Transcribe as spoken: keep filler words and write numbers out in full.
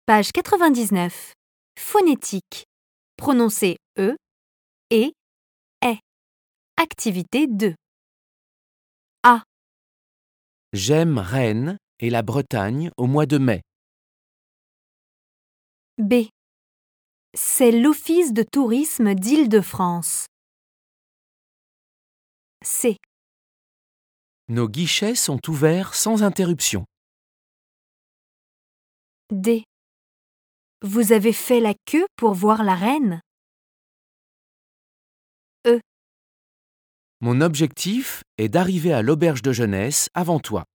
Page quatre-vingt-dix-neuf. Phonétique. Prononcez E et est. Activité deux. A. J'aime Rennes et la Bretagne au mois de mai. B. C'est l'Office de tourisme d'Île-de-France. C. Nos guichets sont ouverts sans interruption. D. Vous avez fait la queue pour voir la reine? Mon objectif est d'arriver à l'auberge de jeunesse avant toi.